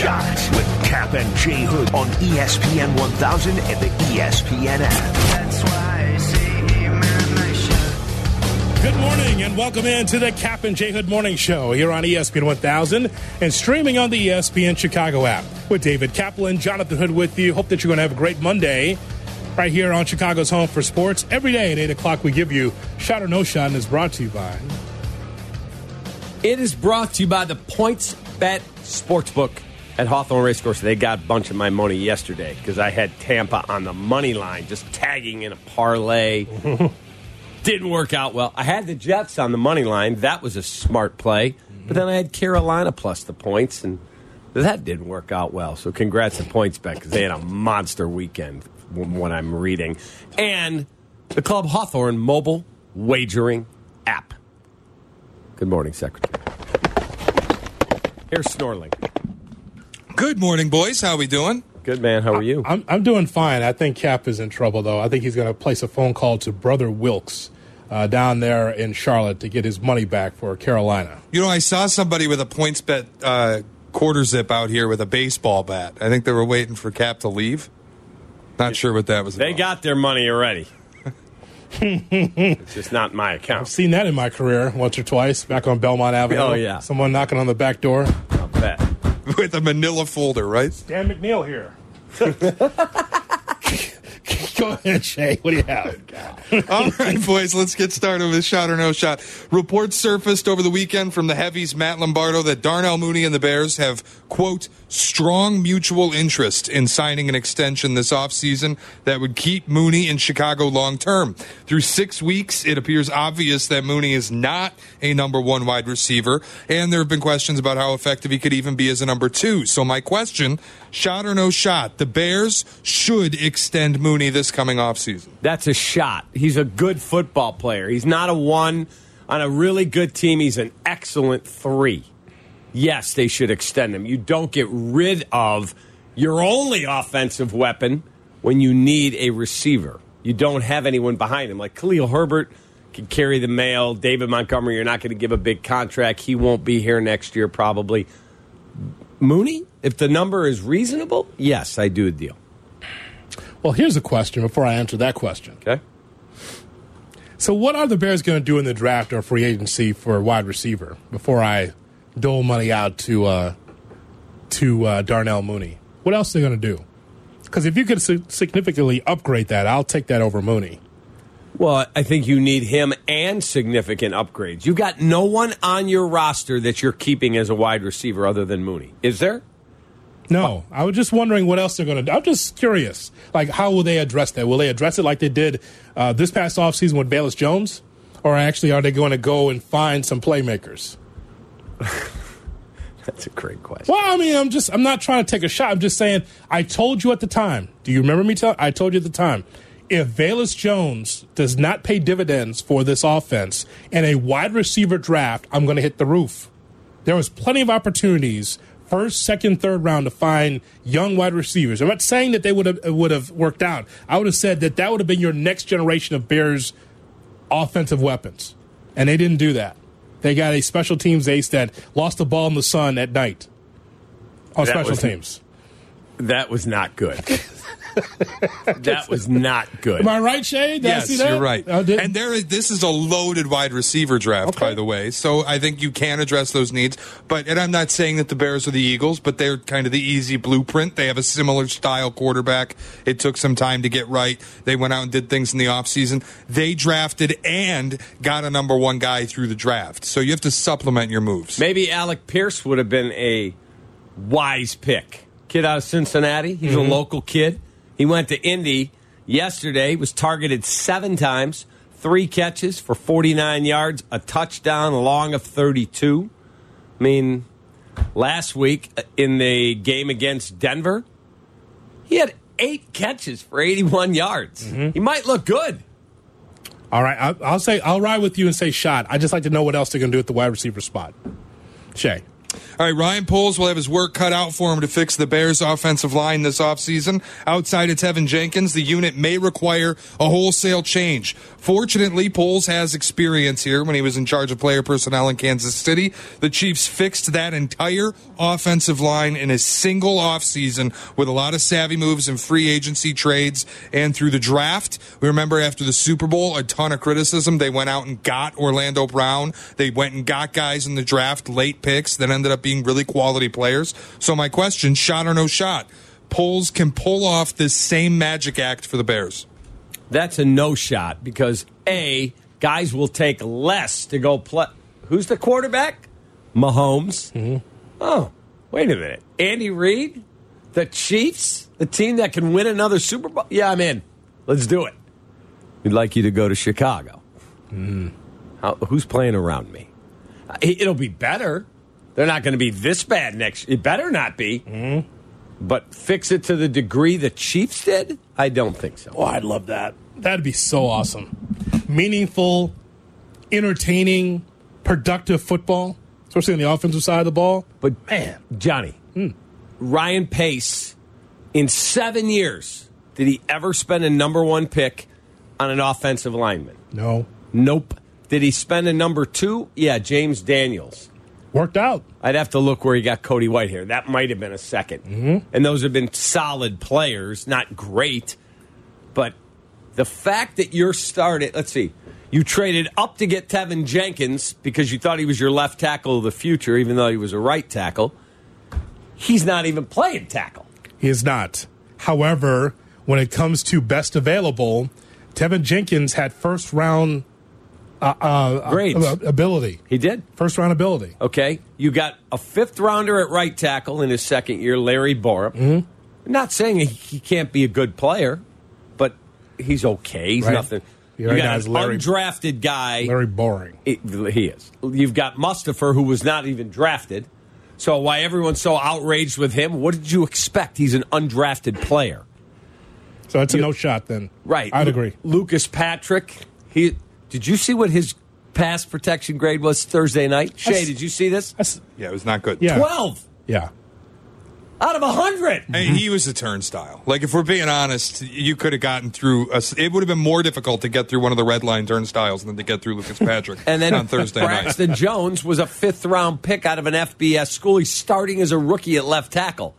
Shot with Cap and J Hood on ESPN 1000 and the ESPN app. That's why I say Good morning and welcome in to the Cap and J Hood Morning Show here on ESPN 1000 and streaming on the ESPN Chicago app with David Kaplan, Jonathan Hood with you. Hope that you're going to have a great Monday right here on Chicago's Home for Sports. Every day at 8 o'clock we give you Shot or No Shot, and is brought to you by... It is brought to you by the PointsBet Sportsbook at Hawthorne Racecourse. They got a bunch of my money yesterday because I had Tampa on the money line, just tagging in a parlay. Didn't work out well. I had the Jets on the money line. That was a smart play. But then I had Carolina plus the points, and that didn't work out well. So congrats to PointsBet because they had a monster weekend, what I'm reading. And the Club Hawthorne mobile wagering app. Good morning, Secretary. Here's Snorling. Good morning, boys. How we doing? Good, man. How are you? I'm doing fine. I think Cap is in trouble, though. I think he's going to place a phone call to Brother Wilkes down there in Charlotte to get his money back for Carolina. You know, I saw somebody with a PointsBet quarter zip out here with a baseball bat. I think they were waiting for Cap to leave. Not sure what that was about. They got their money already. It's just not my account. I've seen that in my career once or twice back on Belmont Avenue. Oh, yeah. Someone knocking on the back door. I'll bet. With a manila folder, right? Dan McNeil here. Go ahead, Shay. What do you have? All right, boys, let's get started with Shot or No Shot. Reports surfaced over the weekend from the Heavies, Matt Lombardo, that Darnell Mooney and the Bears have, quote, strong mutual interest in signing an extension this offseason that would keep Mooney in Chicago long term. Through 6 weeks, it appears obvious that Mooney is not a number one wide receiver, and there have been questions about how effective he could even be as a number two. So my question, shot or no shot, the Bears should extend Mooney this coming offseason. That's a shot. He's a good football player. He's not a one on a really good team. He's an excellent three. Yes, they should extend him. You don't get rid of your only offensive weapon when you need a receiver. You don't have anyone behind him. Like Khalil Herbert can carry the mail. David Montgomery, you're not going to give a big contract. He won't be here next year probably. Mooney, if the number is reasonable, yes, I do a deal. Well, here's a question before I answer that question. Okay. So what are the Bears going to do in the draft or free agency for a wide receiver before I dole money out to Darnell Mooney? What else are they going to do? Because if you could significantly upgrade that, I'll take that over Mooney. Well, I think you need him and significant upgrades. You got no one on your roster that you're keeping as a wide receiver other than Mooney. Is there? No. I was just wondering what else they're going to do. I'm just curious. Like, how will they address that? Will they address it like they did this past offseason with Bayless Jones? Or actually, are they going to go and find some playmakers? That's a great question. Well, I mean, I'm not trying to take a shot. I'm just saying, I told you at the time. Do you remember me I told you at the time. If Bayless Jones does not pay dividends for this offense in a wide receiver draft, I'm going to hit the roof. There was plenty of opportunities, first, second, third round, to find young wide receivers. I'm not saying that they would have worked out. I would have said that would have been your next generation of Bears offensive weapons. And they didn't do that. They got a special teams ace that lost the ball in the sun at night on special teams. That was not good. That was not good. Am I right, Shay? Yes, you're right. And this is a loaded wide receiver draft, by the way. So I think you can address those needs. And I'm not saying that the Bears are the Eagles, but they're kind of the easy blueprint. They have a similar style quarterback. It took some time to get right. They went out and did things in the offseason. They drafted and got a number one guy through the draft. So you have to supplement your moves. Maybe Alec Pierce would have been a wise pick. Kid out of Cincinnati. He's a local kid. He went to Indy yesterday, was targeted 7 times, 3 catches for 49 yards, a touchdown, a long of 32. I mean, last week in the game against Denver, he had 8 catches for 81 yards. He might look good. All right, I'll ride with you and say shot. I just like to know what else they're going to do at the wide receiver spot. Shay. All right, Ryan Poles will have his work cut out for him to fix the Bears' offensive line this offseason. Outside of Tevin Jenkins, the unit may require a wholesale change. Fortunately, Poles has experience here when he was in charge of player personnel in Kansas City. The Chiefs fixed that entire offensive line in a single offseason with a lot of savvy moves and free agency trades and through the draft. We remember after the Super Bowl, a ton of criticism. They went out and got Orlando Brown. They went and got guys in the draft, late picks, that ended up being really quality players. So my question, shot or no shot, Poles can pull off this same magic act for the Bears? That's a no shot because, A, guys will take less to go play. Who's the quarterback? Mahomes. Mm-hmm. Oh, wait a minute. Andy Reid? The Chiefs? The team that can win another Super Bowl? Yeah, I'm in. Let's do it. We'd like you to go to Chicago. Who's playing around me? It'll be better. They're not going to be this bad next year. It better not be. But fix it to the degree the Chiefs did? I don't think so. Oh, I'd love that. That'd be so awesome. Meaningful, entertaining, productive football, especially on the offensive side of the ball. But, man, Johnny, Ryan Pace, in 7 years, did he ever spend a number one pick on an offensive lineman? No. Nope. Did he spend a number two? Yeah, James Daniels. Worked out. I'd have to look where he got Cody Whitehair. That might have been a second. And those have been solid players, not great. But the fact that you're started, let's see, you traded up to get Tevin Jenkins because you thought he was your left tackle of the future, even though he was a right tackle. He's not even playing tackle. He is not. However, when it comes to best available, Tevin Jenkins had first-round grades. Ability. He did. First-round ability. Okay. You got a fifth-rounder at right tackle in his second year, Larry Borup. I'm not saying he can't be a good player, but he's okay. He's nothing. You got an undrafted guy. Very boring. He is. You've got Mustipher, who was not even drafted. So why everyone's so outraged with him? What did you expect? He's an undrafted player. So it's a no shot then. Right. I'd agree. Lucas Patrick. Did you see what his pass protection grade was Thursday night? Shay, did you see this? Yeah, it was not good. Yeah. 12. Yeah. Out of 100. Hey, he was a turnstile. Like, if we're being honest, you could have gotten through. It would have been more difficult to get through one of the red line turnstiles than to get through Lucas Patrick and then on Thursday night. Braxton Jones was a fifth-round pick out of an FBS school. He's starting as a rookie at left tackle.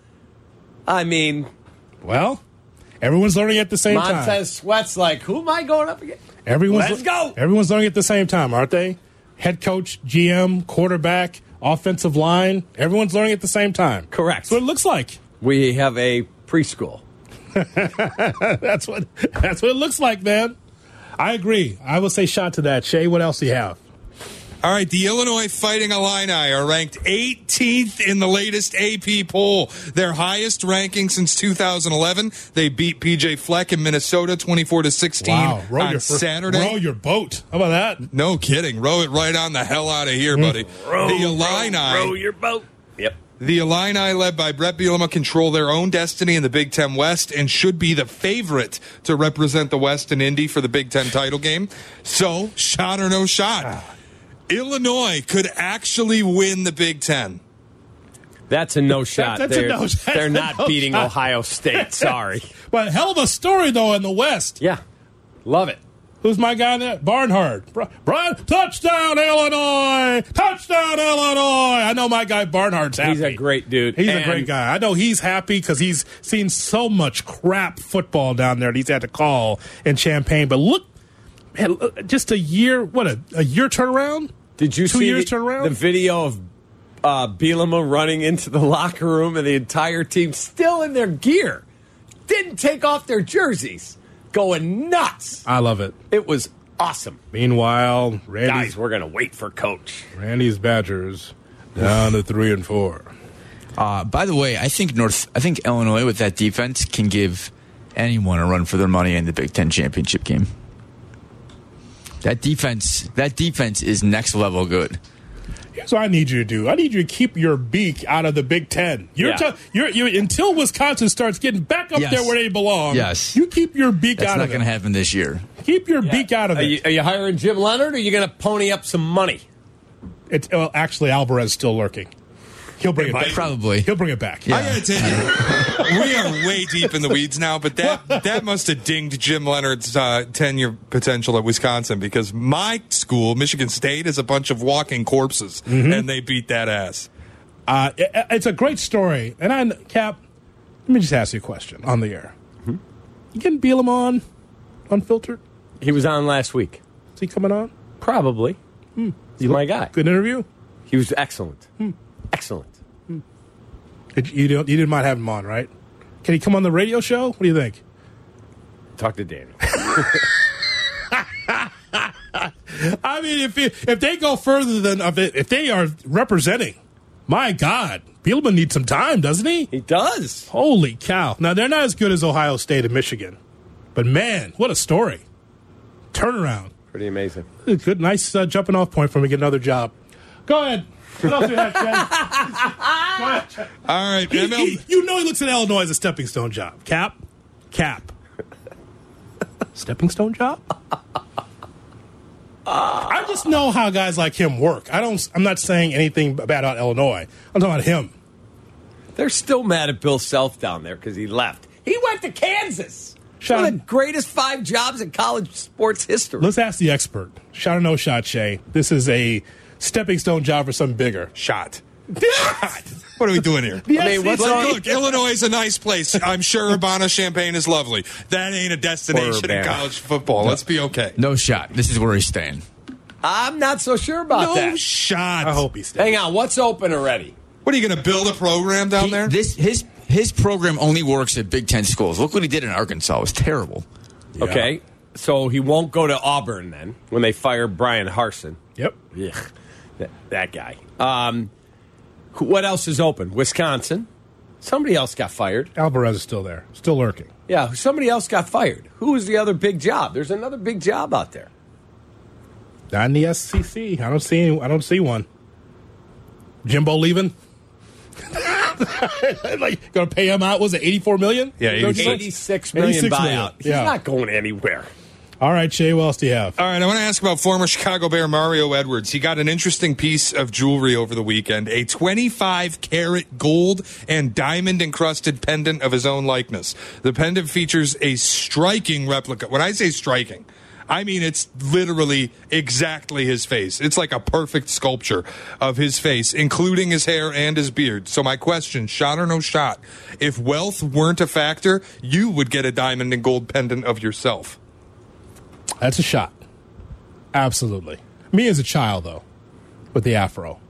I mean, well, everyone's learning at the same time. Montez Sweat's like, who am I going up against? Let's go. Everyone's learning at the same time, aren't they? Head coach, GM, quarterback, offensive line. Everyone's learning at the same time. Correct. That's what it looks like. We have a preschool. That's what it looks like, man. I agree. I will say shot to that. Shay, what else do you have? All right, the Illinois Fighting Illini are ranked 18th in the latest AP poll, their highest ranking since 2011. They beat PJ Fleck in Minnesota 24-16 on Saturday. Row your boat. How about that? No kidding. Row it right on the hell out of here, buddy. Row your boat. Yep. The Illini, led by Brett Bielema, control their own destiny in the Big Ten West and should be the favorite to represent the West in Indy for the Big Ten title game. So, shot or no shot? Illinois could actually win the Big Ten. That's a no shot. They're not beating shot. Ohio State. Sorry. But hell of a story, though, in the West. Yeah. Love it. Who's my guy in that? Barnhart. Brian, touchdown, Illinois! Touchdown, Illinois! I know my guy Barnhart's happy. He's a great dude. He's a great guy. I know he's happy because he's seen so much crap football down there that he's had to call in Champaign. But look, man, just a year, a year turnaround? Did you 2 see years turnaround? The video of Bielema running into the locker room and the entire team still in their gear? Didn't take off their jerseys. Going nuts. I love it. It was awesome. Meanwhile, guys, we're going to wait for Coach. Randy's Badgers down to 3-4. By the way, I think Illinois with that defense can give anyone a run for their money in the Big Ten championship game. That defense is next level good. Here's what I need you to do. I need you to keep your beak out of the Big Ten. You're until Wisconsin starts getting back up there where they belong. Yes. You keep your beak out of it. That's not going to happen this year. Keep your beak out of it. Are you hiring Jim Leonard, or are you going to pony up some money? Actually, Alvarez still lurking. He'll bring it back. Probably. He'll bring it back. I gotta tell you, we are way deep in the weeds now, but that must have dinged Jim Leonard's tenure potential at Wisconsin, because my school, Michigan State, is a bunch of walking corpses, and they beat that ass. It's a great story. And Cap, let me just ask you a question on the air. You getting Bielema on Unfiltered? He was on last week. Is he coming on? Probably. He's my guy. Good interview? He was excellent. Excellent. You didn't mind having him on, right? Can he come on the radio show? What do you think? Talk to Danny. I mean, if they go further than if they are representing, my God, Bielema needs some time, doesn't he? He does. Holy cow! Now they're not as good as Ohio State and Michigan, but man, what a story! Turnaround. Pretty amazing. Good, nice jumping off point for me to get another job. Go ahead. What else do you have, Ken? Go ahead, Ken. All right, You know he looks at Illinois as a stepping stone job. Cap. Stepping stone job? I just know how guys like him work. I'm not saying anything bad about Illinois. I'm talking about him. They're still mad at Bill Self down there because he left. He went to Kansas. One of the greatest 5 jobs in college sports history. Let's ask the expert. Shot or no shot, Shay? This is a stepping stone job for something bigger. Shot. What are we doing here? Look, Illinois is a nice place. I'm sure Urbana-Champaign is lovely. That ain't a destination in college football. Let's be okay. No shot. This is where he's staying. I'm not so sure about that. No shot. I hope he's staying. Hang on. What's open already? What, are you going to build a program down there? His program only works at Big Ten schools. Look what he did in Arkansas. It was terrible. Yeah. Okay. So he won't go to Auburn then when they fire Brian Harsin. Yep. Yeah. That guy. What else is open? Wisconsin. Somebody else got fired. Alvarez is still there. Still lurking. Yeah, somebody else got fired. Who was the other big job? There's another big job out there. Not in the SEC. I don't see one. Jimbo leaving? Like, going to pay him out? Was it $84 million? Yeah, $86 million buyout. He's Yeah. not going anywhere. All right, Shay, what else do you have? All right, I want to ask about former Chicago Bear Mario Edwards. He got an interesting piece of jewelry over the weekend, a 25-karat gold and diamond-encrusted pendant of his own likeness. The pendant features a striking replica. When I say striking, I mean it's literally exactly his face. It's like a perfect sculpture of his face, including his hair and his beard. So my question, shot or no shot, if wealth weren't a factor, you would get a diamond and gold pendant of yourself. That's a shot. Absolutely. Me as a child, though, with the afro.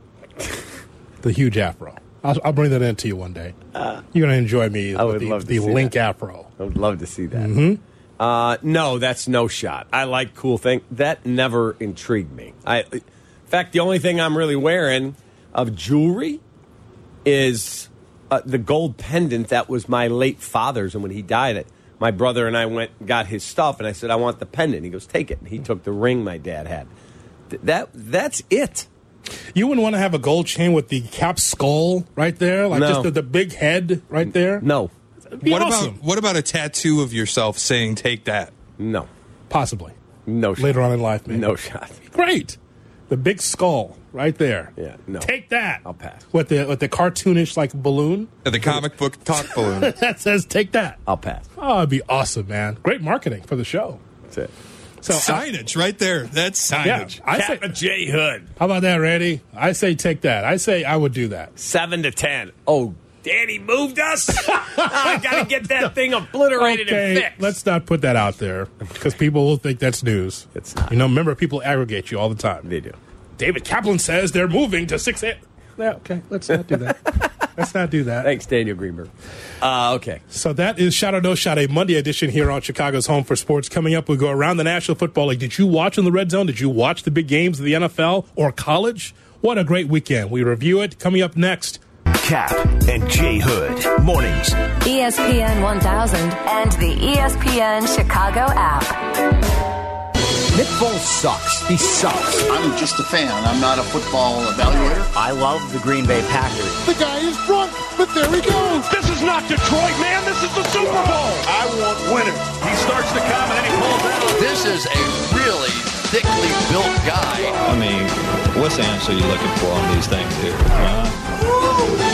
The huge afro. I'll bring that in to you one day. You're going to enjoy me with the Link afro. I would love to see that. No, that's no shot. I like cool things. That never intrigued me. In fact, the only thing I'm really wearing of jewelry is the gold pendant that was my late father's, and when he died, my brother and I went and got his stuff, and I said, I want the pendant. He goes, take it. And he took the ring my dad had. That's it. You wouldn't want to have a gold chain with the Cap skull right there? Like No. just the big head right there? No. What about a tattoo of yourself saying "take that"? No. Possibly. No shot. Later on in life, maybe. No shot. Great. The big skull right there. Yeah, no. Take that. I'll pass. With the cartoonish like balloon The comic book talk balloon. that says "take that." I'll pass. Oh, it'd be awesome, man. Great marketing for the show. That's it. So Signage right there. That's yeah, signage. I say, J. Hood. how about that, Randy? I say take that. I say I would do that. 7 to 10. Oh, Danny moved us. I got to get that thing obliterated and Okay, fixed. let's not put that out there because people will think that's news. It's not. You know, remember, people aggregate you all the time. They do. David Kaplan says they're moving to 6A. Yeah, okay, let's not do that. Let's not do that. Thanks, Daniel Greenberg. Okay. So that is Shot or No Shot, a Monday edition here on Chicago's Home for Sports. Coming up, we go around the National Football League. Did you watch in the Red Zone? Did you watch the big games of the NFL or college? What a great weekend. We review it. Coming up next. Cap and J. Hood. Mornings. ESPN 1000 and the ESPN Chicago app. Nick Foles sucks. He sucks. I'm just a fan. I'm not a football evaluator. I love the Green Bay Packers. The guy is drunk, but there he goes. This is not Detroit, man. This is the Super Bowl. I want winners. He starts to come and then he pulls out. This is a really thickly built guy. I mean, what's the answer you're looking for on these things here?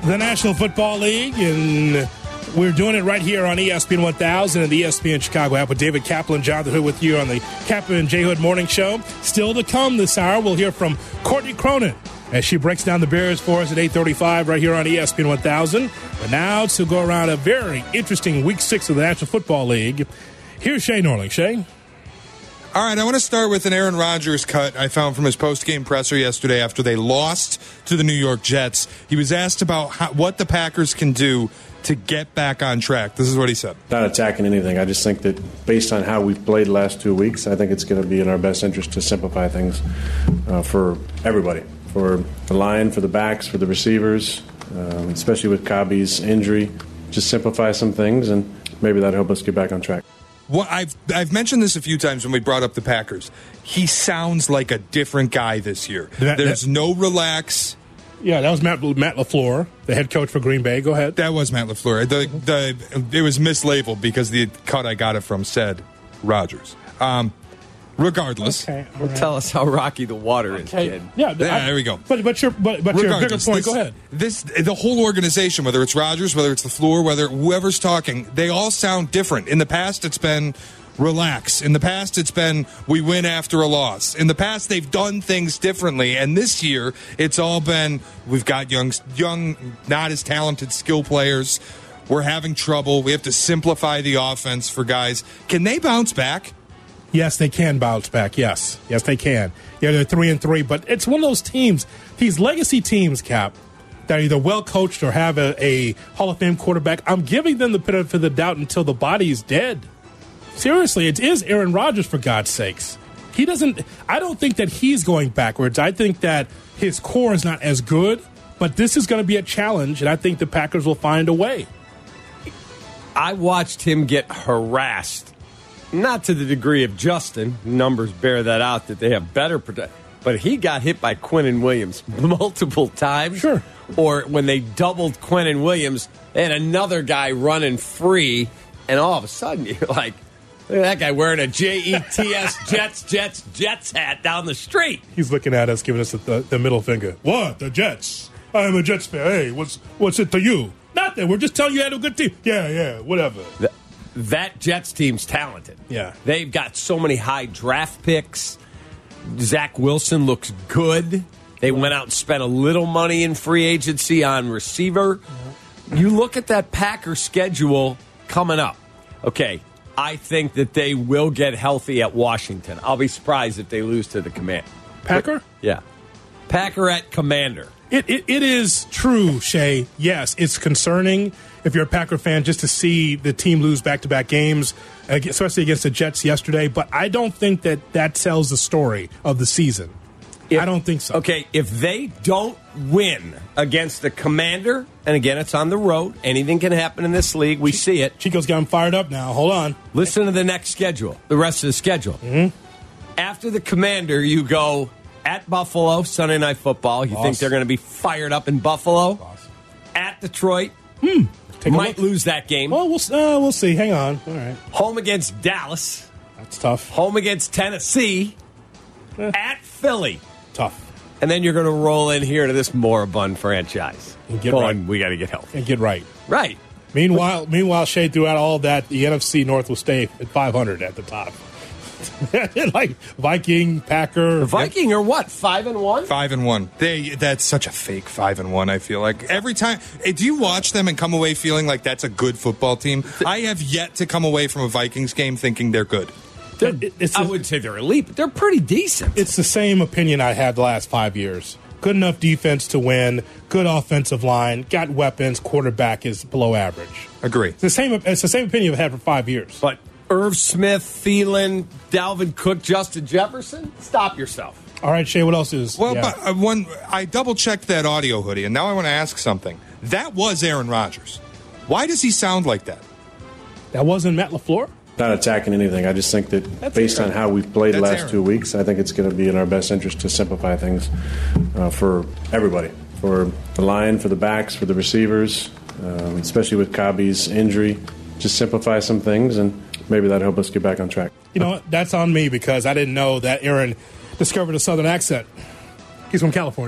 the National Football League, and we're doing it right here on ESPN 1000 and the ESPN Chicago app with David Kaplan, Jonathan Hood with you on the Kaplan and J. Hood Morning Show. Still to come this hour, we'll hear from Courtney Cronin as she breaks down the Bears for us at 8:35 right here on ESPN 1000. But now to go around a very interesting Week 6 of the National Football League, here's Shay Norling. Shay? All right, I want to start with an Aaron Rodgers cut I found from his post-game presser yesterday after they lost to the New York Jets. He was asked about what the Packers can do to get back on track. This is what he said. Not attacking anything. I just think that based on how we've played the last 2 weeks, I think it's going to be in our best interest to simplify things for everybody, for the line, for the backs, for the receivers, especially with Kabi's injury. Just simplify some things, and maybe that'll help us get back on track. Well, I've mentioned this a few times when we brought up the Packers. He sounds like a different guy this year. There's no relax. Yeah, that was Matt LaFleur, the head coach for Green Bay. Go ahead. That was Matt LaFleur. It was mislabeled because the cut I got it from said Rodgers. Regardless, okay, right. Tell us how rocky the water is, kid. Yeah, there we go. But your bigger point. Go ahead. The whole organization, whether it's Rodgers, whether it's LaFleur, whether whoever's talking, they all sound different. In the past, it's been relax. In the past, it's been we win after a loss. In the past, they've done things differently, and this year, it's all been we've got young, not as talented skill players. We're having trouble. We have to simplify the offense for guys. Can they bounce back? Yes, they can bounce back. Yes, they can. Yeah, they're 3-3, but it's one of those teams, these legacy teams, Cap, that are either well coached or have a Hall of Fame quarterback. I'm giving them the benefit of the doubt until the body's dead. Seriously, it is Aaron Rodgers, for God's sakes. I don't think that he's going backwards. I think that his core is not as good, but this is going to be a challenge, and I think the Packers will find a way. I watched him get harassed. Not to the degree of Justin. Numbers bear that out, that they have better protection. But he got hit by Quinnen Williams multiple times. Sure. Or when they doubled Quinnen Williams, they had another guy running free, and all of a sudden you're like, look at that guy wearing a JETS Jets hat down the street. He's looking at us, giving us the middle finger. What? The Jets? I'm a Jets fan. Hey, what's it to you? Nothing. We're just telling you you had a good team. Yeah, whatever. That Jets team's talented. Yeah. They've got so many high draft picks. Zach Wilson looks good. They went out and spent a little money in free agency on receiver. You look at that Packer schedule coming up. Okay, I think that they will get healthy at Washington. I'll be surprised if they lose to the Commander. Packer? Yeah. Packer at Commander. It is true, Shay. Yes, it's concerning if you're a Packer fan just to see the team lose back-to-back games, especially against the Jets yesterday. But I don't think that tells the story of the season. I don't think so. Okay, if they don't win against the Commander, and again, it's on the road. Anything can happen in this league. We see it. Chico's got him fired up now. Hold on. Listen to the next schedule, the rest of the schedule. Mm-hmm. After the Commander, you go at Buffalo, Sunday Night Football. You think they're going to be fired up in Buffalo? At Detroit. Might lose that game. Well, we'll see. Hang on. All right. Home against Dallas. That's tough. Home against Tennessee. At Philly. Tough. And then you're going to roll in here to this moribund franchise. And get right. We got to get healthy. And get right. Right. Meanwhile, Shay, throughout all that, the NFC North will stay at 500 at the top. Like Viking, Packer. The Viking are what? 5-1? 5-1. That's such a fake 5-1. I feel like every time. Do you watch them and come away feeling like that's a good football team? I have yet to come away from a Vikings game thinking they're good. I wouldn't say they're elite, but they're pretty decent. It's the same opinion I had the last 5 years. Good enough defense to win. Good offensive line. Got weapons. Quarterback is below average. Agree. It's the same opinion I've had for 5 years. But Irv Smith, Thielen, Dalvin Cook, Justin Jefferson, stop yourself. All right, Shay, what else is? Well, but I double-checked that audio, Hoodie, and now I want to ask something. That was Aaron Rodgers. Why does he sound like that? That wasn't Matt LaFleur? Not attacking anything. I just think that based on how we've played the last 2 weeks, I think it's going to be in our best interest to simplify things for everybody, for the line, for the backs, for the receivers, especially with Kabi's injury. Just simplify some things, and maybe that'll help us get back on track. You know what? That's on me because I didn't know that Aaron discovered a Southern accent. He's from California.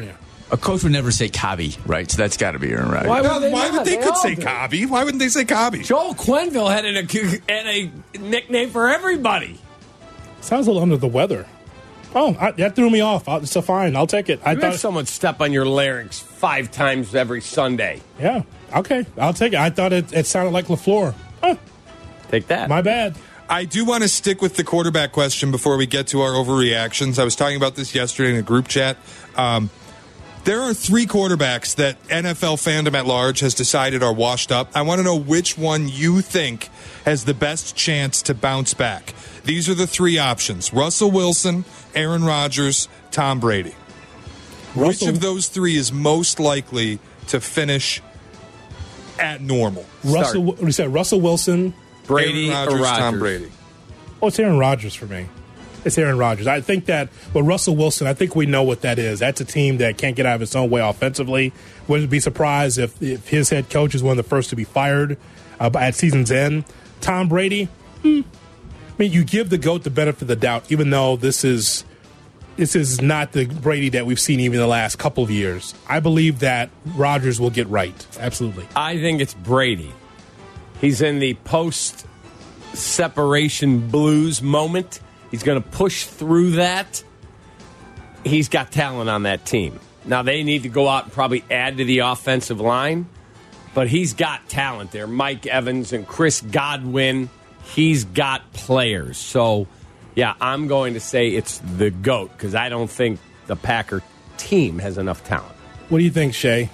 A coach would never say Cobby, right? So that's got to be Aaron Rodgers. Why would they could say Cobby? Why wouldn't they say Cobby? Joel Quenneville had a nickname for everybody. Sounds a little under the weather. Oh, that threw me off. It's fine. I'll take it. I thought someone step on your larynx 5 times every Sunday. Yeah. Okay. I'll take it. I thought it sounded like LaFleur. Huh. Take that. My bad. I do want to stick with the quarterback question before we get to our overreactions. I was talking about this yesterday in a group chat. There are 3 quarterbacks that NFL fandom at large has decided are washed up. I want to know which one you think has the best chance to bounce back. These are the 3 options: Russell Wilson, Aaron Rodgers, Tom Brady. Which of those 3 is most likely to finish at normal? You said Russell Wilson, Brady, Aaron Rodgers, or Rodgers? Tom Brady. Oh, it's Aaron Rodgers for me. It's Aaron Rodgers. I think that with Russell Wilson, I think we know what that is. That's a team that can't get out of its own way offensively. Wouldn't be surprised if his head coach is one of the first to be fired at season's end. Tom Brady, I mean, you give the GOAT the benefit of the doubt, even though this is not the Brady that we've seen even the last couple of years. I believe that Rodgers will get right. Absolutely. I think it's Brady. He's in the post-separation blues moment. He's going to push through that. He's got talent on that team. Now, they need to go out and probably add to the offensive line, but he's got talent there. Mike Evans and Chris Godwin, he's got players. So, yeah, I'm going to say it's the GOAT because I don't think the Packer team has enough talent. What do you think, Shay?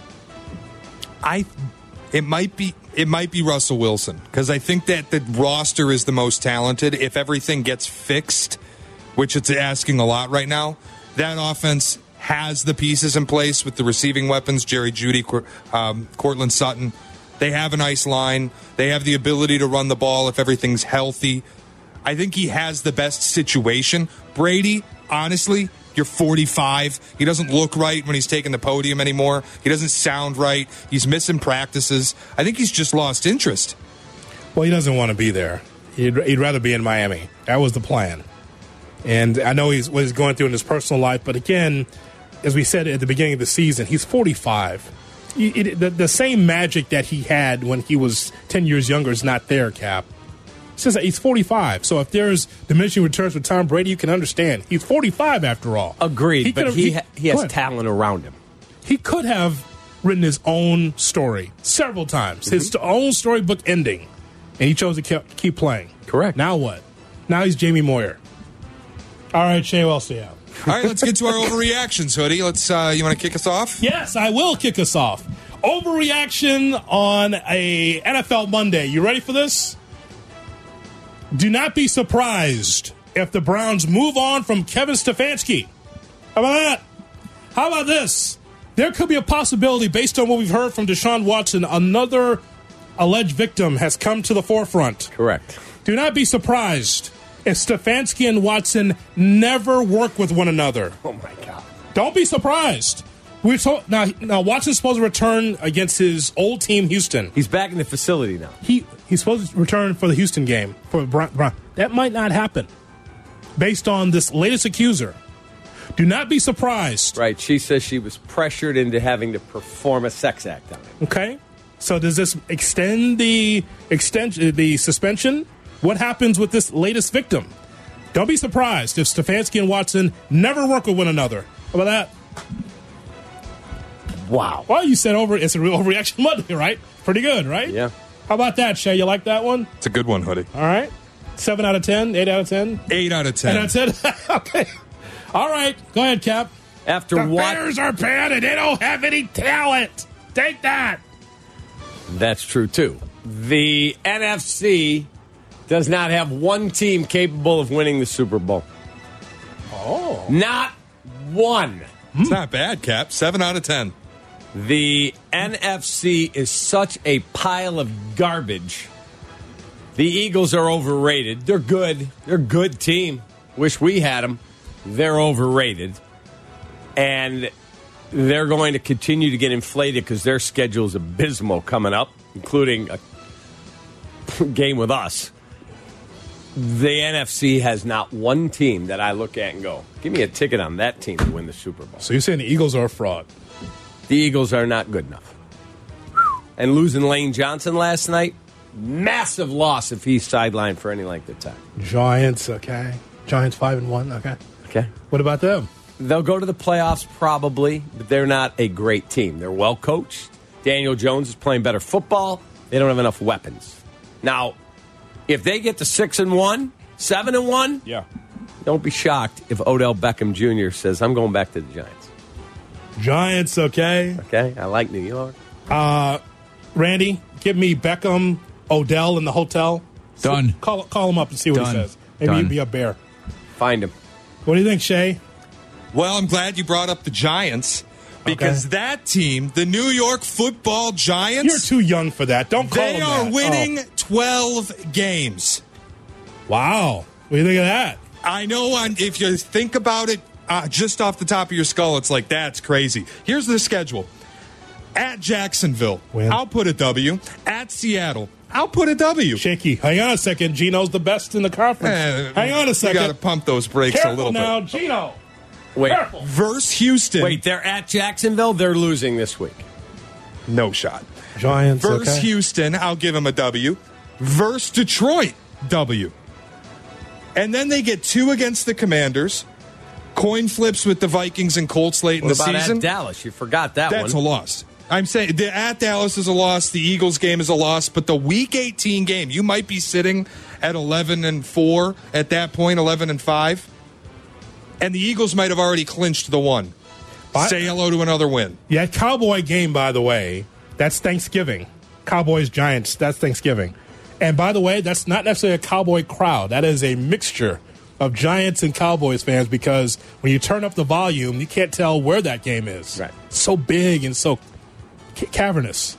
It might be Russell Wilson because I think that the roster is the most talented. If everything gets fixed, which it's asking a lot right now, that offense has the pieces in place with the receiving weapons, Jerry Jeudy, Cortland Sutton. They have a nice line. They have the ability to run the ball if everything's healthy. I think he has the best situation. Brady, honestly, you're 45. He doesn't look right when he's taking the podium anymore. He doesn't sound right. He's missing practices. I think he's just lost interest. Well, he doesn't want to be there. He'd rather be in Miami. That was the plan. And I know what he's going through in his personal life, but again, as we said at the beginning of the season, he's 45. The same magic that he had when he was 10 years younger is not there, Cap. Says that he's 45. So if there's diminishing returns with Tom Brady, you can understand. He's 45 after all. Agreed, he has talent around him. He could have written his own story several times, his own storybook ending, and he chose to keep playing. Correct. Now what? Now he's Jamie Moyer. All right, Shay, what else do you have? All right, let's get to our overreactions, Hoodie. Let's. You want to kick us off? Yes, I will kick us off. Overreaction on a NFL Monday. You ready for this? Do not be surprised if the Browns move on from Kevin Stefanski. How about that? How about this? There could be a possibility, based on what we've heard from Deshaun Watson, another alleged victim has come to the forefront. Correct. Do not be surprised if Stefanski and Watson never work with one another. Oh, my God. Don't be surprised. Now Watson's supposed to return against his old team, Houston. He's back in the facility now. He's supposed to return for the Houston game. For Brown. That might not happen based on this latest accuser. Do not be surprised. Right. She says she was pressured into having to perform a sex act on him. Okay. So does this extend the suspension? What happens with this latest victim? Don't be surprised if Stefanski and Watson never work with one another. How about that? Wow. Well, you said it's a real overreaction Monday, right? Pretty good, right? Yeah. How about that, Shay? You like that one? It's a good one, Hoodie. All right. 7 out of 10? 8 out of 10? 8 out of 10. 8 out of 10? Okay. All right. Go ahead, Cap. The Bears are bad and they don't have any talent. Take that. That's true, too. The NFC does not have one team capable of winning the Super Bowl. Oh. Not one. It's not bad, Cap. 7 out of 10. The NFC is such a pile of garbage. The Eagles are overrated. They're good. They're a good team. Wish we had them. They're overrated. And they're going to continue to get inflated because their schedule is abysmal coming up, including a game with us. The NFC has not one team that I look at and go, give me a ticket on that team to win the Super Bowl. So you're saying the Eagles are a fraud? The Eagles are not good enough. And losing Lane Johnson last night, massive loss if he's sidelined for any length of time. Giants, okay. Giants 5-1, okay. Okay. What about them? They'll go to the playoffs probably, but they're not a great team. They're well coached. Daniel Jones is playing better football. They don't have enough weapons. Now, if they get to 6-1, 7-1, yeah, don't be shocked if Odell Beckham Jr. says, I'm going back to the Giants. Giants, okay. Okay, I like New York. Randy, give me Beckham, Odell in the hotel. Done. Call him up and see what he says. Maybe he'd be a bear. Find him. What do you think, Shay? Well, I'm glad you brought up the Giants because that team, the New York Football Giants, you're too young for that. Don't call them They that. are winning 12 games. Wow. What do you think of that? I know if you think about it just off the top of your skull, it's like, that's crazy. Here's the schedule. At Jacksonville, I'll put a W. At Seattle, I'll put a W. Shaky. Hang on a second. Gino's the best in the conference. Hang on a second. You got to pump those brakes a little now, bit. Gino. Wait. Careful. Versus Houston. Wait, they're at Jacksonville? They're losing this week. No shot. Giants, Versus okay. Houston, I'll give them a W. Versus Detroit, W. And then they get 2 against the Commanders. Coin flips with the Vikings and Colts late in the What about season. at Dallas? You forgot that one. That's a loss. I'm saying at Dallas is a loss. The Eagles game is a loss. But the Week 18 game, you might be sitting at 11-4 at that point, 11-5. And the Eagles might have already clinched the one. Say hello to another win. Yeah, Cowboy game, by the way, that's Thanksgiving. Cowboys, Giants, that's Thanksgiving. And by the way, that's not necessarily a Cowboy crowd. That is a mixture of Giants and Cowboys fans because when you turn up the volume, you can't tell where that game is. Right. It's so big and so cavernous.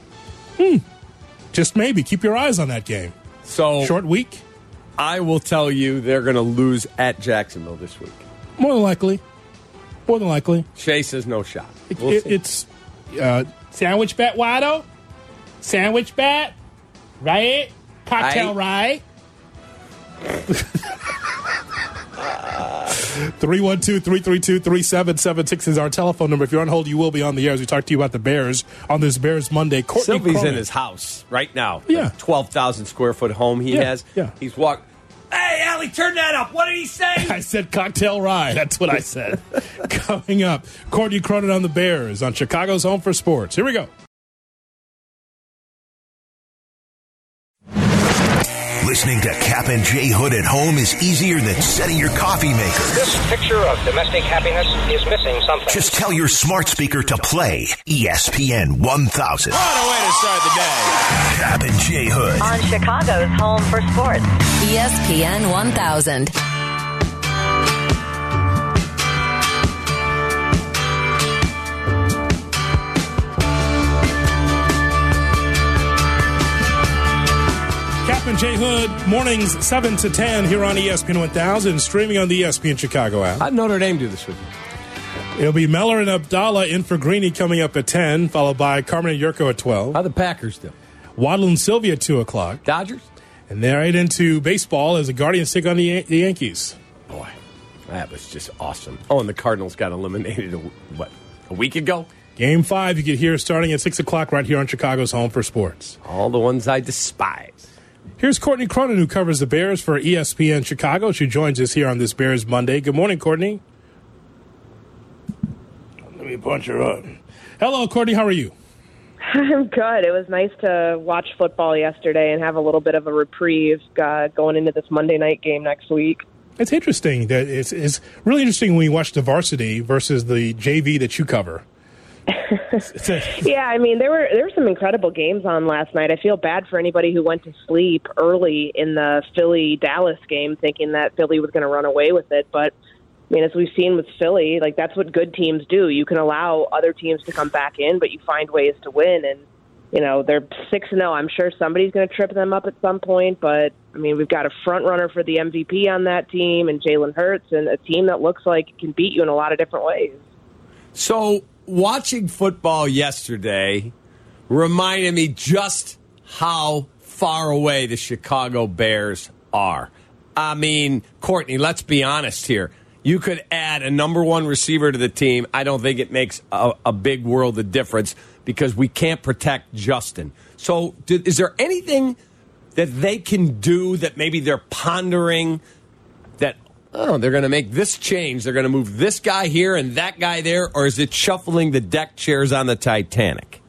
Just maybe. Keep your eyes on that game. So Short week? I will tell you they're going to lose at Jacksonville this week. More than likely. More than likely. Shay says no shot. It's sandwich bet, Wado? Sandwich bet? Right? Cocktail, right? 312-332-3776 is our telephone number. If you're on hold, you will be on the air as we talk to you about the Bears on this Bears Monday. Courtney Sylvie's Cronin. in his house right now. Yeah. 12,000 square foot home he has. Yeah. He's walked. Hey, Allie, turn that up. What did he say? I said cocktail rye. That's what I said. Coming up, Courtney Cronin on the Bears on Chicago's Home for Sports. Here we go. Listening to Cap and J Hood at home is easier than setting your coffee maker. This picture of domestic happiness is missing something. Just tell your smart speaker to play ESPN 1000. What a way to start the day. Cap and J Hood. On Chicago's Home for Sports, ESPN 1000. Cap and J Hood, mornings 7 to 10 here on ESPN 1000, streaming on the ESPN Chicago app. How'd Notre Dame do this week? It'll be Meller and Abdallah in for Greeny coming up at 10, followed by Carmen and Yurko at 12. How'd the Packers do? Waddle and Sylvia at 2 o'clock. Dodgers? And they're right into baseball as the Guardians take on the Yankees. Boy, that was just awesome. Oh, and the Cardinals got eliminated, a week ago? Game 5 you get here starting at 6 o'clock right here on Chicago's Home for Sports. All the ones I despise. Here's Courtney Cronin, who covers the Bears for ESPN Chicago. She joins us here on this Bears Monday. Good morning, Courtney. Let me punch her up. Hello, Courtney. How are you? I'm good. It was nice to watch football yesterday and have a little bit of a reprieve going into this Monday night game next week. It's interesting. That it's really interesting when you watch the varsity versus the JV that you cover. Yeah, I mean, there were some incredible games on last night. I feel bad for anybody who went to sleep early in the Philly-Dallas game thinking that Philly was going to run away with it. But, I mean, as we've seen with Philly, like that's what good teams do. You can allow other teams to come back in, but you find ways to win. And, you know, they're 6-0. I'm sure somebody's going to trip them up at some point. But, I mean, we've got a front runner for the MVP on that team and Jalen Hurts and a team that looks like it can beat you in a lot of different ways. So watching football yesterday reminded me just how far away the Chicago Bears are. I mean, Courtney, let's be honest here. You could add a number one receiver to the team. I don't think it makes a big world of difference because we can't protect Justin. So is there anything that they can do that maybe they're pondering that, they're going to make this change, they're going to move this guy here and that guy there, or is it shuffling the deck chairs on the Titanic?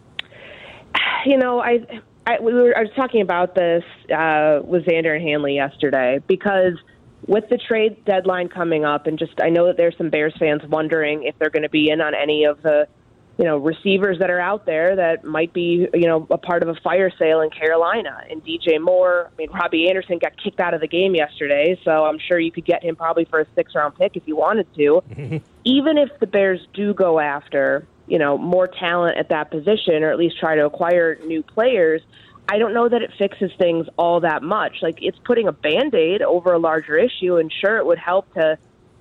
You know, I was talking about this with Xander and Hanley yesterday because with the trade deadline coming up, and just I know that there's some Bears fans wondering if they're going to be in on any of the, receivers that are out there that might be, a part of a fire sale in Carolina. And DJ Moore, Robbie Anderson got kicked out of the game yesterday, so I'm sure you could get him probably for a 6th-round pick if you wanted to. Even if the Bears do go after, more talent at that position, or at least try to acquire new players, I don't know that it fixes things all that much. Like, it's putting a Band-Aid over a larger issue, and sure, it would help to,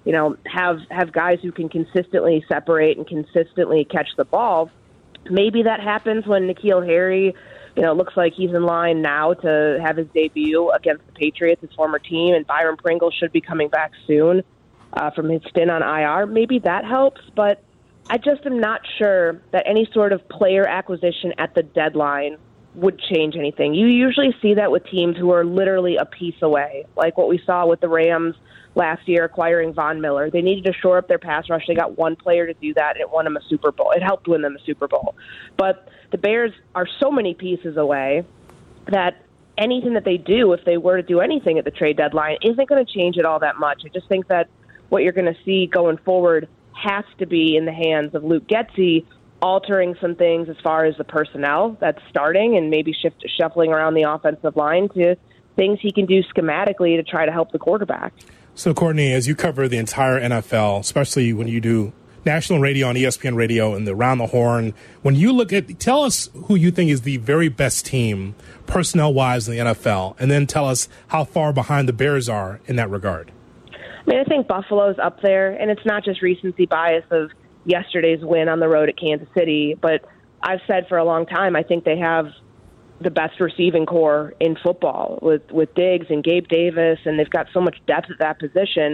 have guys who can consistently separate and consistently catch the ball. Maybe that happens when N'Keal Harry, looks like he's in line now to have his debut against the Patriots, his former team, and Byron Pringle should be coming back soon from his stint on IR. Maybe that helps, but I just am not sure that any sort of player acquisition at the deadline would change anything. You usually see that with teams who are literally a piece away, like what we saw with the Rams last year acquiring Von Miller. They needed to shore up their pass rush. They got one player to do that, and it won them a Super Bowl. It helped win them a Super Bowl. But the Bears are so many pieces away that anything that they do, if they were to do anything at the trade deadline, isn't going to change it all that much. I just think that what you're going to see going forward has to be in the hands of Luke Getsy, altering some things as far as the personnel that's starting and maybe shuffling around the offensive line to things he can do schematically to try to help the quarterback. So, Courtney, as you cover the entire NFL, especially when you do national radio on ESPN Radio and the Around the Horn, when you look at, tell us who you think is the very best team personnel-wise in the NFL, and then tell us how far behind the Bears are in that regard. I think Buffalo's up there, and it's not just recency bias of yesterday's win on the road at Kansas City, but I've said for a long time I think they have the best receiving core in football with Diggs and Gabe Davis, and they've got so much depth at that position.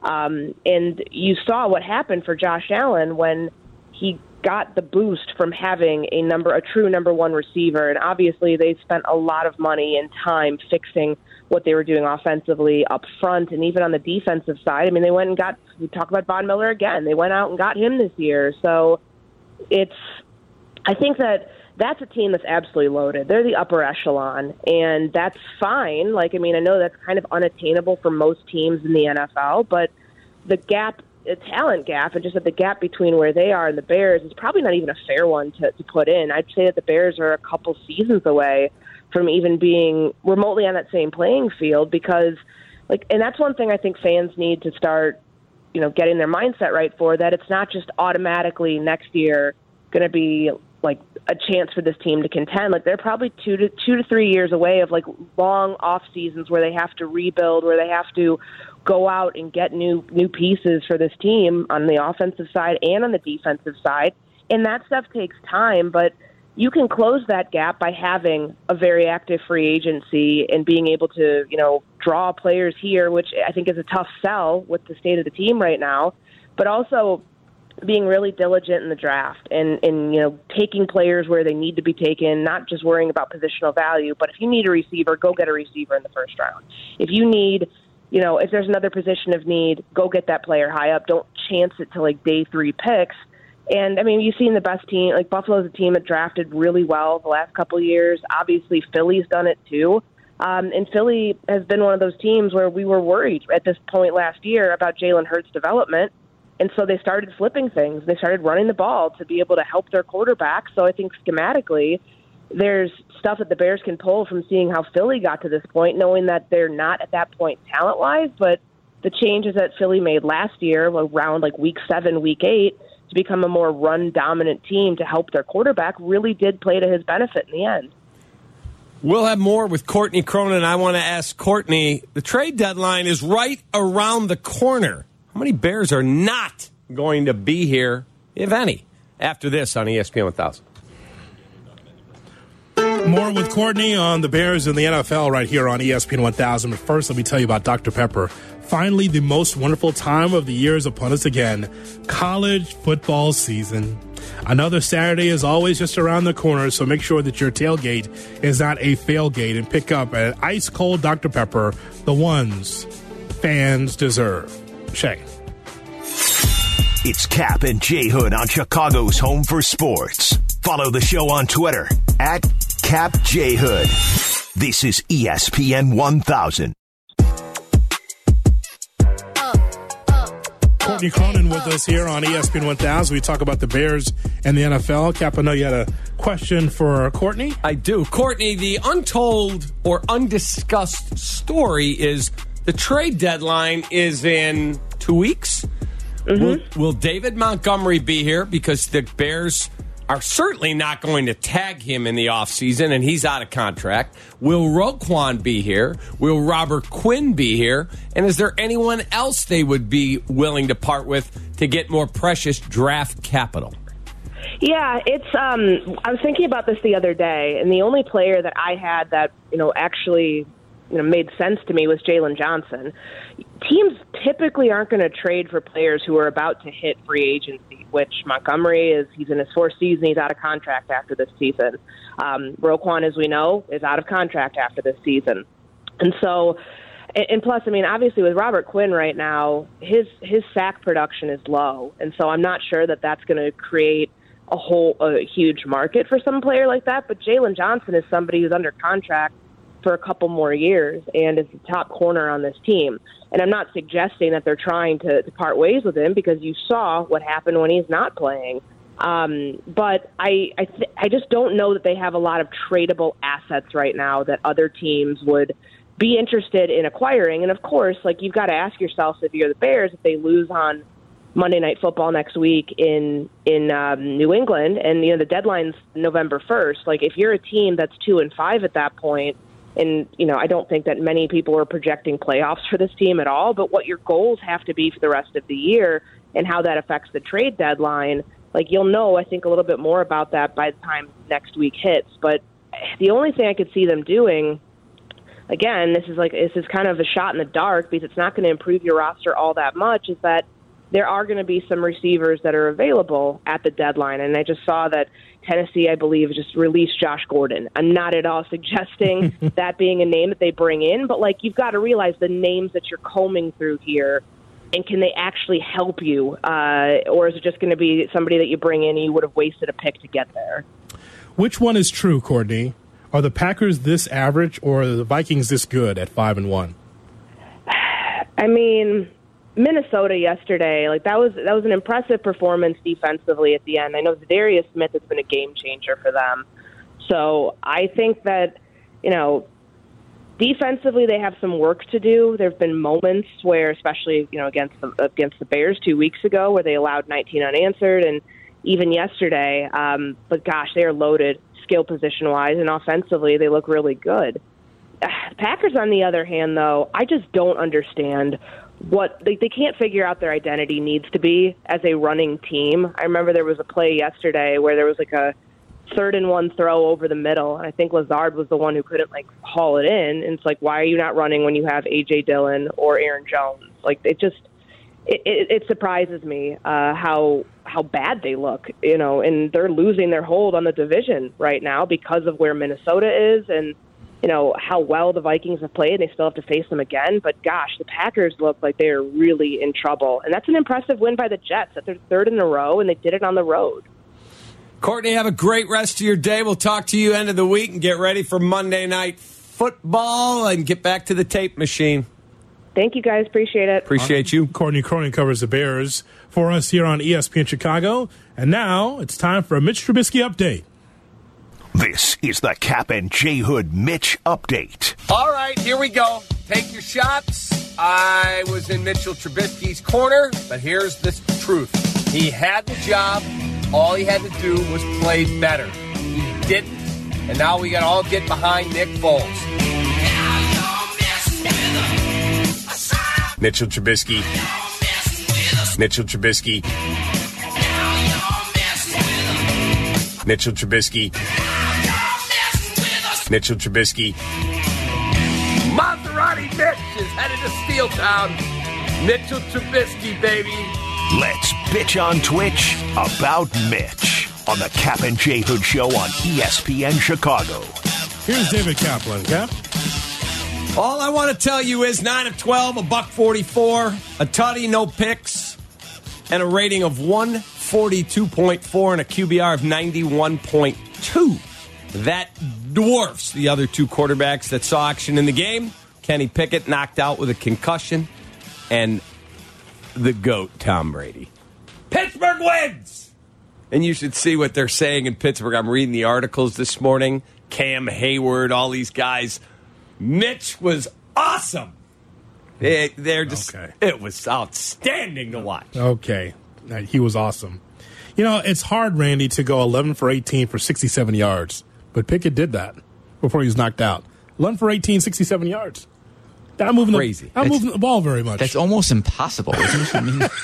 And you saw what happened for Josh Allen when he got the boost from having a true number one receiver. And obviously they spent a lot of money and time fixing what they were doing offensively up front and even on the defensive side. They went and we talk about Von Miller again. They went out and got him this year. So I think that's a team that's absolutely loaded. They're the upper echelon, and that's fine. I know that's kind of unattainable for most teams in the NFL, but the talent gap, and just the gap between where they are and the Bears is probably not even a fair one to put in. I'd say that the Bears are a couple seasons away from even being remotely on that same playing field because, and that's one thing I think fans need to start, getting their mindset right for, that it's not just automatically next year going to be a chance for this team to contend. They're probably 2 to 3 years away of long off seasons where they have to rebuild, where they have to go out and get new pieces for this team on the offensive side and on the defensive side. And that stuff takes time, but you can close that gap by having a very active free agency and being able to, draw players here, which I think is a tough sell with the state of the team right now, but also being really diligent in the draft and taking players where they need to be taken, not just worrying about positional value, but if you need a receiver, go get a receiver in the first round. If you need, if there's another position of need, go get that player high up. Don't chance it to day 3 picks. And you've seen the best team, Buffalo's a team that drafted really well the last couple of years. Obviously Philly's done it too. And Philly has been one of those teams where we were worried at this point last year about Jalen Hurts' development. And so they started flipping things. They started running the ball to be able to help their quarterback. So I think schematically there's stuff that the Bears can pull from seeing how Philly got to this point, knowing that they're not at that point talent-wise, but the changes that Philly made last year around week 7, week 8 to become a more run-dominant team to help their quarterback really did play to his benefit in the end. We'll have more with Courtney Cronin. I want to ask Courtney, the trade deadline is right around the corner. How many Bears are not going to be here, if any, after this on ESPN 1000? More with Courtney on the Bears and the NFL right here on ESPN 1000. But first, let me tell you about Dr. Pepper. Finally, the most wonderful time of the year is upon us again. College football season. Another Saturday is always just around the corner, so make sure that your tailgate is not a failgate and pick up an ice-cold Dr. Pepper, the ones fans deserve. Shay. It's Cap and J Hood on Chicago's Home for Sports. Follow the show on Twitter at Cap J Hood. This is ESPN 1000. Courtney Cronin with us here on ESPN 1000. We talk about the Bears and the NFL. Cap, I know you had a question for Courtney. I do. Courtney, the untold or undiscussed story is the trade deadline is in 2 weeks. Mm-hmm. Will David Montgomery be here? Because the Bears are certainly not going to tag him in the offseason, and he's out of contract. Will Roquan be here? Will Robert Quinn be here? And is there anyone else they would be willing to part with to get more precious draft capital? Yeah, it's. I was thinking about this the other day, and the only player that I had that actually made sense to me was Jalen Johnson. Teams typically aren't going to trade for players who are about to hit free agency, which Montgomery he's in his fourth season. He's out of contract after this season. Roquan, as we know, is out of contract after this season. And so, and plus, obviously with Robert Quinn right now, his sack production is low. And so I'm not sure that that's going to create a huge market for some player like that. But Jalen Johnson is somebody who's under contract for a couple more years and is the top corner on this team. And I'm not suggesting that they're trying to part ways with him, because you saw what happened when he's not playing. But I just don't know that they have a lot of tradable assets right now that other teams would be interested in acquiring. And of course, you've got to ask yourself, if you're the Bears, if they lose on Monday Night Football next week in New England, and the deadline's November 1st. If you're a team that's 2-5 at that point, and, I don't think that many people are projecting playoffs for this team at all, but what your goals have to be for the rest of the year and how that affects the trade deadline, you'll know, I think, a little bit more about that by the time next week hits. But the only thing I could see them doing, again, this is kind of a shot in the dark, because it's not going to improve your roster all that much, is that there are going to be some receivers that are available at the deadline. And I just saw that Tennessee, I believe, just released Josh Gordon. I'm not at all suggesting that being a name that they bring in, but you've got to realize the names that you're combing through here, and can they actually help you? Or is it just going to be somebody that you bring in and you would have wasted a pick to get there? Which one is true, Courtney? Are the Packers this average, or are the Vikings this good at 5-1? Minnesota yesterday, that was an impressive performance defensively at the end. I know Zadarius Smith has been a game changer for them. So I think that, defensively they have some work to do. There have been moments where, especially, against the Bears 2 weeks ago, where they allowed 19 unanswered, and even yesterday. But gosh, they are loaded skill position-wise, and offensively they look really good. The Packers, on the other hand, though, I just don't understand what they can't figure out their identity needs to be as a running team. I remember there was a play yesterday where there was a 3rd-and-1 throw over the middle, and I think Lazard was the one who couldn't haul it in. And it's why are you not running when you have A.J. Dillon or Aaron Jones? It surprises me how bad they look, and they're losing their hold on the division right now because of where Minnesota is, and how well the Vikings have played. They still have to face them again. But, gosh, the Packers look like they're really in trouble. And that's an impressive win by the Jets. That's their 3rd in a row, and they did it on the road. Courtney, have a great rest of your day. We'll talk to you end of the week and get ready for Monday Night Football and get back to the tape machine. Thank you, guys. Appreciate it. Appreciate you. Courtney Cronin covers the Bears for us here on ESPN Chicago. And now it's time for a Mitch Trubisky update. This is the Cap and J Hood Mitch update. All right, here we go. Take your shots. I was in Mitchell Trubisky's corner, but here's the truth. He had the job. All he had to do was play better. He didn't. And now we got to all get behind Nick Foles. Mitchell Trubisky. Mitchell Trubisky. Mitchell Trubisky. Mitchell Trubisky. Maserati Mitch is headed to Steel Town. Mitchell Trubisky, baby. Let's bitch on Twitch about Mitch on the Cap and J Hood Show on ESPN Chicago. Here's David Kaplan. Cap? All I want to tell you is 9 of 12, $144, a tutty, no picks, and a rating of 142.4 and a QBR of 91.2. That dwarfs the other two quarterbacks that saw action in the game. Kenny Pickett knocked out with a concussion, and the GOAT, Tom Brady. Pittsburgh wins! And you should see what they're saying in Pittsburgh. I'm reading the articles this morning. Cam Hayward, all these guys. Mitch was awesome. They're just, It was outstanding to watch. Okay. He was awesome. You know, it's hard, Randy, to go 11 for 18 for 67 yards. But Pickett did that before he was knocked out. 11 for 18, 67 yards. Not moving the ball very much. That's almost impossible, isn't it?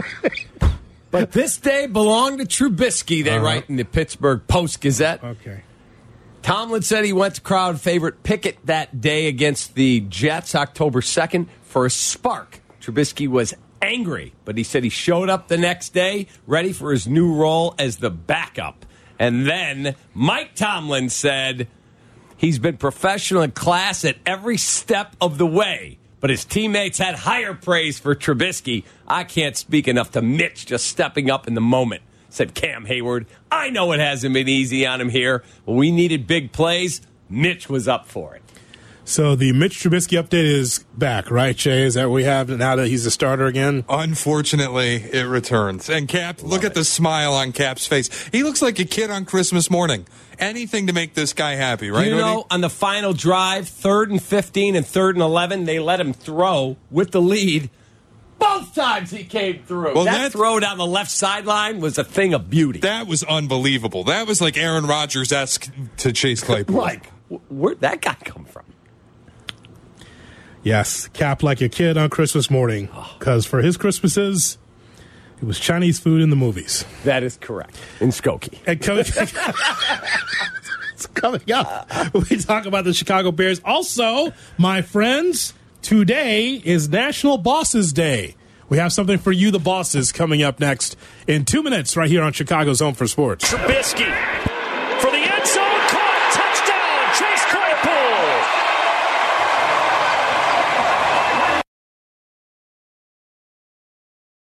But this day belonged to Trubisky, they write in the Pittsburgh Post-Gazette. Okay. Tomlin said he went to crowd favorite Pickett that day against the Jets, October 2nd, for a spark. Trubisky was angry, but he said he showed up the next day, ready for his new role as the backup. And then Mike Tomlin said he's been professional in class at every step of the way, but his teammates had higher praise for Trubisky. I can't speak enough to Mitch just stepping up in the moment, said Cam Hayward. I know it hasn't been easy on him here, but we needed big plays. Mitch was up for it. So the Mitch Trubisky update is back, right, Jay? Is that what we have now that he's a starter again? Unfortunately, it returns. And Cap, look at the smile on Cap's face. He looks like a kid on Christmas morning. Anything to make this guy happy, right? You know, on the final drive, 3rd and 15 and 3rd and 11, they let him throw with the lead. Both times he came through. Well, that throw down the left sideline was a thing of beauty. That was unbelievable. That was like Aaron Rodgers-esque to Chase Claypool. Like, where'd that guy come from? Yes, Cap like a kid on Christmas morning. Because for his Christmases, it was Chinese food in the movies. That is correct. In Skokie. And it's coming up. We talk about the Chicago Bears. Also, my friends, today is National Bosses Day. We have something for you, the bosses, coming up next in 2 minutes right here on Chicago's Home for Sports. Trubisky for the end zone.